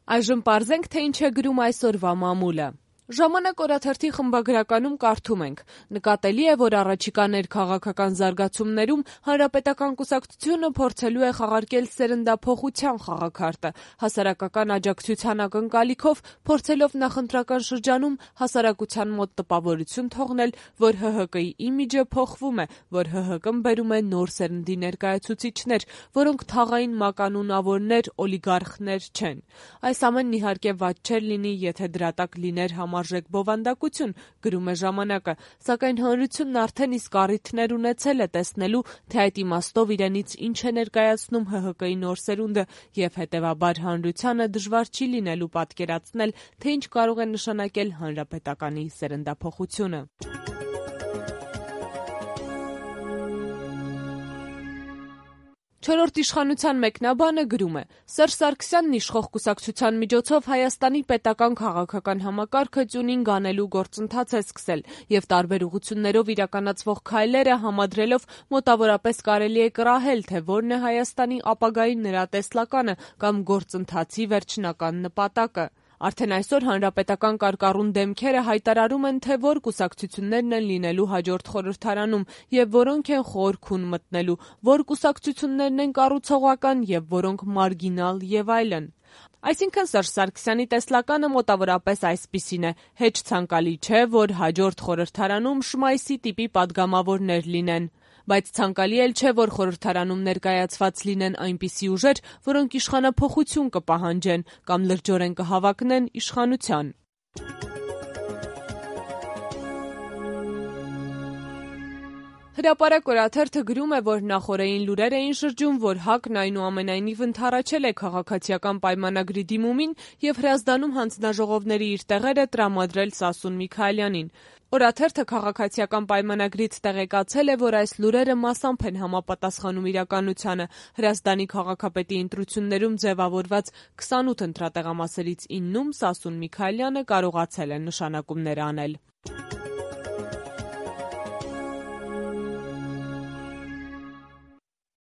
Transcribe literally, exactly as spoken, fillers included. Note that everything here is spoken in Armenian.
Այժմ պարզենք, թե ինչ է գրում այսօրվա մամուլը։ Ժամանակ օրաթերթի խմբագրականում կարդում ենք. նկատելի է, որ առաջիկա ներքաղաքական զարգացումներում Հանրապետական կուսակցությունը փորձելու է խաղարկել սերնդափոխության խաղաքարտը, հասարակական աջակցության ակնկալիքով փորձելով նախընտրական շրջանում հասարակության մոտ տպավորություն թողնել, որ Հ Հ Կ-ի իմիջը փոխվում է, որ Հ Հ Կն բերում է նոր սերնդի ներկայացուցիչներ, որոնք թաղային մականունավորներ, օլիգարխներ չեն։ Այս ամենն իհարկե վատ չէր լինի, եթե դրատակ լիներ համարժեք բովանդակություն, գրում է ժամանակը, սակայն հանրությունն արդեն իսկ առիթներ ունեցել է տեսնելու, թե այդ իմաստով իրենից ինչ է ներկայացնում Հ Հ Կ-ի նոր սերունդը, եւ հետեւաբար հանրությանը դժվար չի լինելու պատկերացնել, թե ինչ կարող է նշանակել հանրապետականի սերնդափոխությունը։ Չորրորդ իշխանության մեկնաբանը գրում է. Սերժ Սարգսյանն իշխող կուսակցության միջոցով Հայաստանի պետական քաղաքական համակարգը տյունինգ անելու գործընթաց է սկսել եւ տարբեր ուղղություններով իրականացվող քայլերը համադրելով մոտավորապես կարելի է կռահել, թե որն է Հայաստանի ապագայի նրա տեսլականը կամ գործընթացի վերջնական նպատակը։ Արդեն այսօր հանրապետական կարկառուն դեմքերը հայտարարում են, թե որ կուսակցություններն են լինելու հաջորդ խորհրդարանում եւ որոնք են խոր քուն մտնելու, որ կուսակցություններն են կառուցողական եւ որոնք մարգինալ եւ այլն։ Այսինքն Սերժ Սարգսյանի տեսլականը մոտավորապես այսպիսին է. հեչ ցանկալի չէ, որ հաջորդ խորհրդարանում Շմայսի տիպի падգամավորներ լինեն, բայց ցանկալի էլ չէ, որ խորհրդարանում ներկայացված լինեն այնպիսի ուժեր, որոնք իշխանափոխություն կպահանջեն կամ լրջորեն կհավակնեն իշխանության։ Հրապարակ օրաթերթը գրում է, որ նախօրեին լուրեր էին շրջում, որ Հ Ա Կն այնուամենայնիվ ընդառաջել է քաղաքացիական պայմանագրի դիմումին եւ Հրազդանում հանձնաժողովների իր տեղերը տրամադրել Սասուն Միքայելյանին։ Օրաթերթը քաղաքացիական պայմանագրից տեղեկացել է, որ այս լուրերը մասամբ են համապատասխանում իրականությանը։ Հրազդանի քաղաքապետի ընտրություններում ձևավորված քսանութ ընտրատեղամասերից իննում Սասուն Միքայելյանը կարողացել է նշանակումներ անել։